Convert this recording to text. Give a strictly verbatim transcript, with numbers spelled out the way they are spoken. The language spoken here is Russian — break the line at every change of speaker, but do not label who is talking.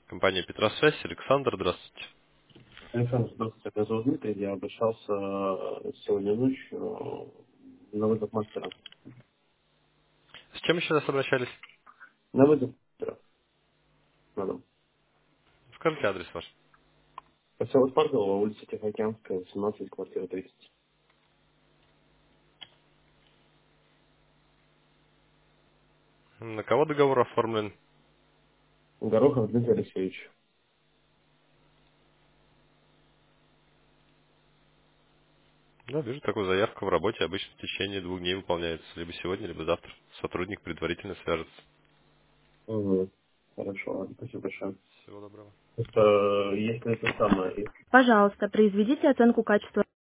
Компания Петросвязь, Александр, здравствуйте.
Александр, здравствуйте, меня зовут Дмитрий. Я обращался э, сегодня ночью э, на вызов мастера.
С чем еще раз обращались?
На вызов мастера. Надо.
Скажите адрес ваш.
Поселок Парково, улица Тихоокеанская, восемнадцать, квартира тридцать.
На кого договор оформлен?
Горохов Дмитрий Алексеевич.
Да, вижу такую заявку в работе. Обычно в течение двух дней выполняется. Либо сегодня, либо завтра. Сотрудник предварительно свяжется.
Угу. Хорошо, ладно, спасибо большое.
Всего доброго.
Это, если это самое,
Пожалуйста, произведите оценку качества